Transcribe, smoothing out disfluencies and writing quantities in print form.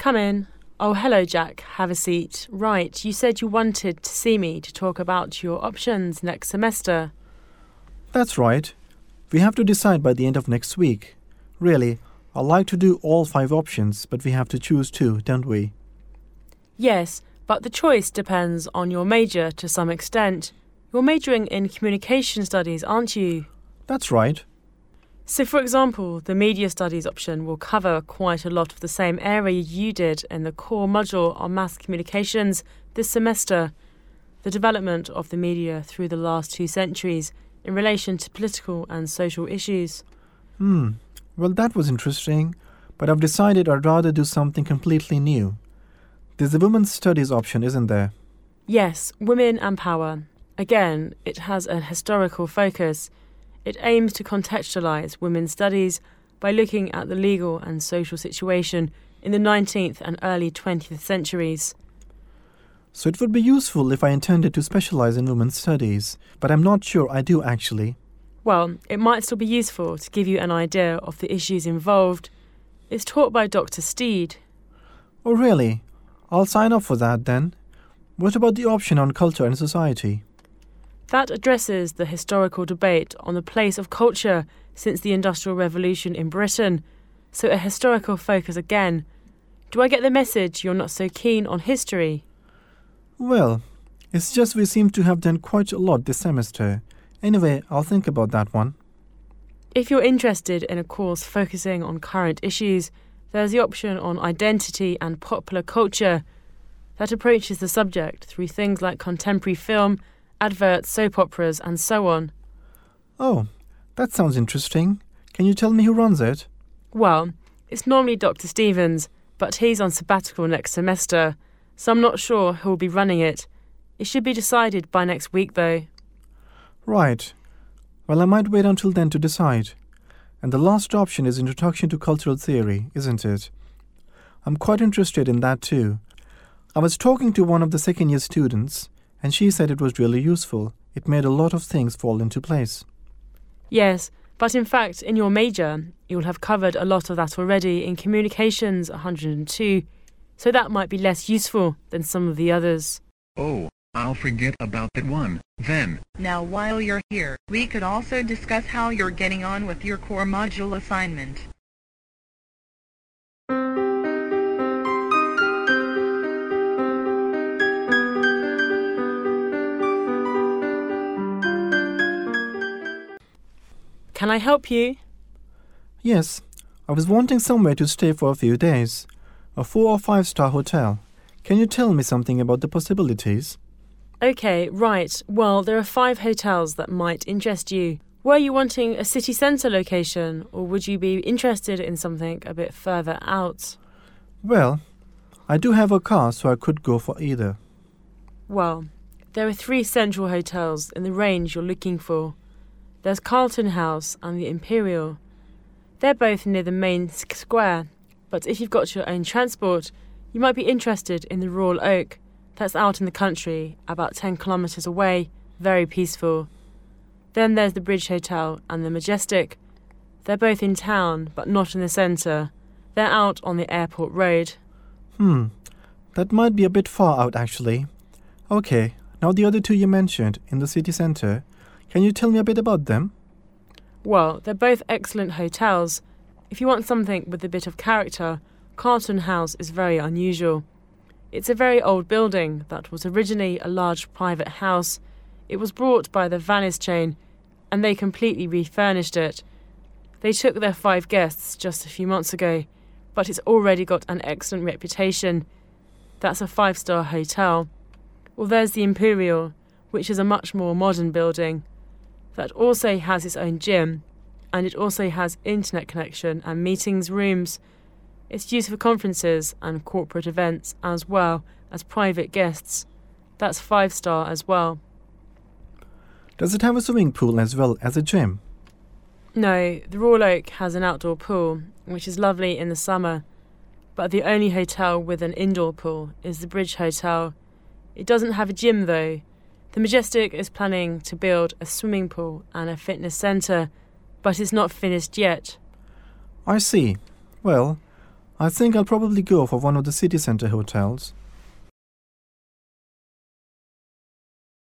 Come in. Oh, hello, Jack. Have a seat. Right, you said you wanted to see me to talk about your options next semester. That's right. We have to decide by the end of next week. Really, I'd like to do all 5 options, but we have to choose 2, don't we? Yes, but the choice depends on your major to some extent. You're majoring in communication studies, aren't you? That's right. So, for example, the media studies option will cover quite a lot of the same area you did in the core module on mass communications this semester, the development of the media through the last 2 centuries in relation to political and social issues. Well, that was interesting, but I've decided I'd rather do something completely new. There's a women's studies option, isn't there? Yes, women and power. Again, it has a historical focus. It aims to contextualise women's studies by looking at the legal and social situation in the 19th and early 20th centuries. So it would be useful if I intended to specialise in women's studies, but I'm not sure I do actually. Well, it might still be useful to give you an idea of the issues involved. It's taught by Dr. Steed. Oh really? I'll sign up for that then. What about the option on culture and society? That addresses the historical debate on the place of culture since the Industrial Revolution in Britain, so a historical focus again. Do I get the message you're not so keen on history? Well, it's just we seem to have done quite a lot this semester. Anyway, I'll think about that one. If you're interested in a course focusing on current issues, there's the option on identity and popular culture that approaches the subject through things like contemporary film, adverts, soap operas, and so on. Oh, that sounds interesting. Can you tell me who runs it? Well, it's normally Dr. Stevens, but he's on sabbatical next semester, so I'm not sure who'll be running it. It should be decided by next week, though. Right. Well, I might wait until then to decide. And the last option is Introduction to Cultural Theory, isn't it? I'm quite interested in that too. I was talking to one of the second-year students, and she said it was really useful. It made a lot of things fall into place. Yes, but in fact, in your major, you'll have covered a lot of that already in Communications 102, so that might be less useful than some of the others. Oh, I'll forget about that one, then. Now while you're here, we could also discuss how you're getting on with your core module assignment. Can I help you? Yes, I was wanting somewhere to stay for a few days. A 4 or 5-star hotel. Can you tell me something about the possibilities? OK, right. Well, there are 5 hotels that might interest you. Were you wanting a city centre location, or would you be interested in something a bit further out? Well, I do have a car, so I could go for either. Well, there are 3 central hotels in the range you're looking for. There's Carlton House and the Imperial. They're both near the main square, but if you've got your own transport, you might be interested in the Royal Oak. That's out in the country, about 10 kilometres away, very peaceful. Then there's the Bridge Hotel and the Majestic. They're both in town, but not in the centre. They're out on the airport road. That might be a bit far out actually. Okay, now the other 2 you mentioned, in the city centre. Can you tell me a bit about them? Well, they're both excellent hotels. If you want something with a bit of character, Carlton House is very unusual. It's a very old building that was originally a large private house. It was bought by the Vanis chain, and they completely refurnished it. They took their 5 guests just a few months ago, but it's already got an excellent reputation. That's a 5-star hotel. Well, there's the Imperial, which is a much more modern building. That also has its own gym, and it also has internet connection and meetings rooms. It's used for conferences and corporate events as well as private guests. That's 5-star as well. Does it have a swimming pool as well as a gym? No, the Royal Oak has an outdoor pool, which is lovely in the summer, but the only hotel with an indoor pool is the Bridge Hotel. It doesn't have a gym though. The Majestic is planning to build a swimming pool and a fitness centre, but it's not finished yet. I see. Well, I think I'll probably go for one of the city centre hotels.